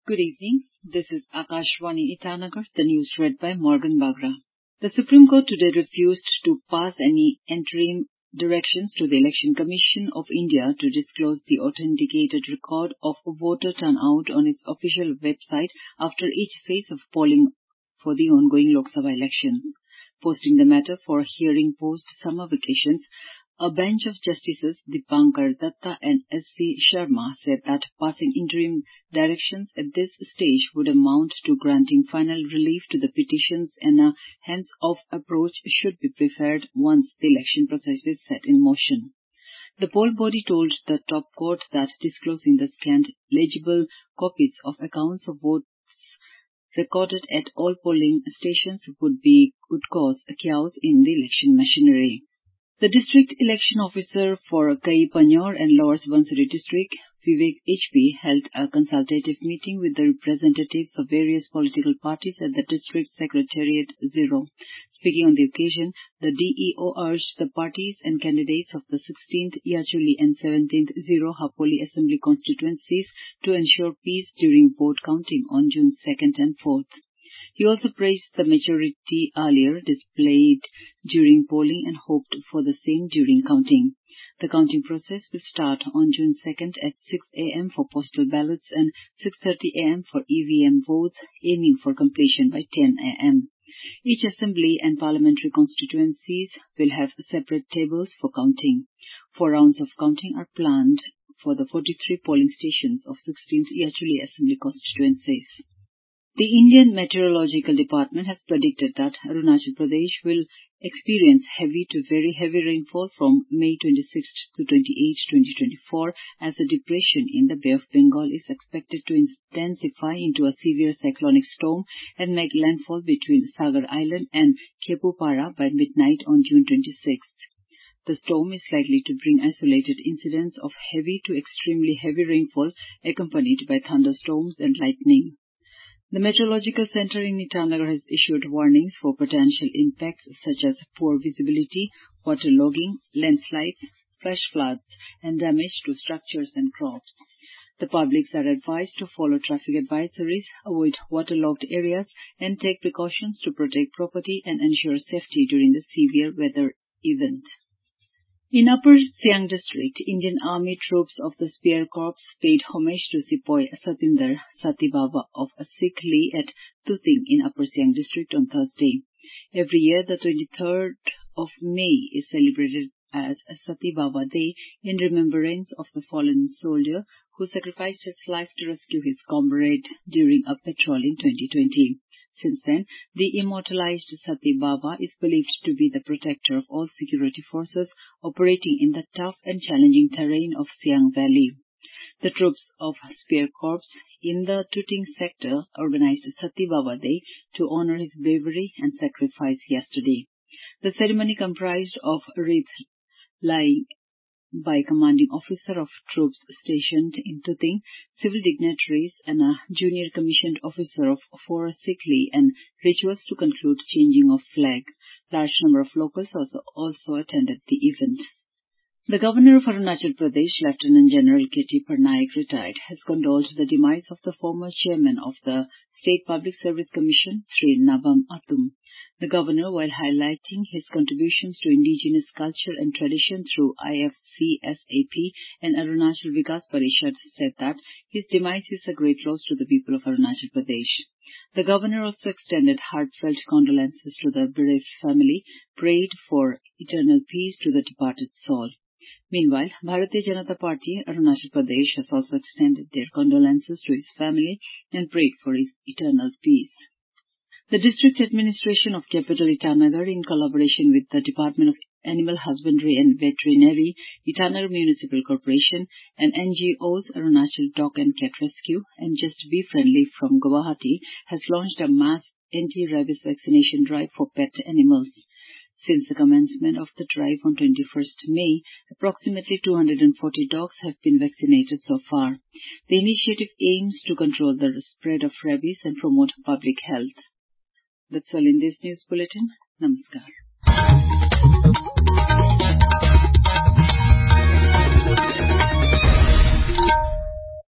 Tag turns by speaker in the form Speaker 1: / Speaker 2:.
Speaker 1: Good evening. This is Akashvani Itanagar, the news read by Morgan Bagra. The Supreme Court today refused to pass any interim directions to the Election Commission of India to disclose the authenticated record of voter turnout on its official website after each phase of polling for the ongoing Lok Sabha elections. Posting the matter for hearing post-summer vacations, a bench of Justices Dipankar Datta and S.C. Sharma said that passing interim directions at this stage would amount to granting final relief to the petitions, and a hands-off approach should be preferred once the election process is set in motion. The poll body told the top court that disclosing the scanned legible copies of accounts of votes recorded at all polling stations would cause a chaos in the election machinery. The district election officer for Kai-Panyor and Lower Subansiri district, Vivek HP, held a consultative meeting with the representatives of various political parties at the district secretariat 0. Speaking on the occasion, the DEO urged the parties and candidates of the 16th Yachuli and 17th Zero Hapoli Assembly constituencies to ensure peace during vote counting on June 2nd and 4th. He also praised the maturity earlier displayed during polling and hoped for the same during counting. The counting process will start on June 2nd at 6 a.m. for postal ballots and 6:30 a.m. for EVM votes, aiming for completion by 10 a.m. Each assembly and parliamentary constituencies will have separate tables for counting. 4 rounds of counting are planned for the 43 polling stations of 16th Yachuli Assembly constituencies. The Indian Meteorological Department has predicted that Arunachal Pradesh will experience heavy to very heavy rainfall from May 26 to 28, 2024, as a depression in the Bay of Bengal is expected to intensify into a severe cyclonic storm and make landfall between Sagar Island and Khepupara by midnight on June 26th. The storm is likely to bring isolated incidents of heavy to extremely heavy rainfall accompanied by thunderstorms and lightning. The Meteorological Center in Itanagar has issued warnings for potential impacts such as poor visibility, waterlogging, landslides, flash floods, and damage to structures and crops. The publics are advised to follow traffic advisories, avoid waterlogged areas, and take precautions to protect property and ensure safety during the severe weather event. In Upper Siang District, Indian Army troops of the Spear Corps paid homage to Sepoy Satinder Sati Baba of Sikli at Tuting in Upper Siang District on Thursday. Every year, the 23rd of May is celebrated as Sati Baba Day in remembrance of the fallen soldier who sacrificed his life to rescue his comrade during a patrol in 2020. Since then, the immortalized Sati Baba is believed to be the protector of all security forces operating in the tough and challenging terrain of Siang Valley. The troops of Spear Corps in the Tuting sector organized Sati Baba Day to honor his bravery and sacrifice yesterday. The ceremony comprised of wreath laying by commanding officer of troops stationed in Tuting, civil dignitaries, and a junior commissioned officer of Fort Sikli, and rituals to conclude changing of flag. Large number of locals also attended the event. The Governor of Arunachal Pradesh, Lieutenant General K.T. Parnaik, retired, has condoled the demise of the former chairman of the State Public Service Commission, Sri Navam Atum. The Governor, while highlighting his contributions to indigenous culture and tradition through IFCSAP and Arunachal Vikas Parishad, said that his demise is a great loss to the people of Arunachal Pradesh. The Governor also extended heartfelt condolences to the bereaved family, prayed for eternal peace to the departed soul. Meanwhile, Bharatiya Janata Party, Arunachal Pradesh, has also extended their condolences to his family and prayed for his eternal peace. The District Administration of Capital Itanagar, in collaboration with the Department of Animal Husbandry and Veterinary, Itanagar Municipal Corporation, and NGOs Arunachal Dog and Cat Rescue, and Just Be Friendly from Guwahati, has launched a mass anti-rabies vaccination drive for pet animals. Since the commencement of the drive on 21st May, approximately 240 dogs have been vaccinated so far. The initiative aims to control the spread of rabies and promote public health. That's all in this news bulletin. Namaskar.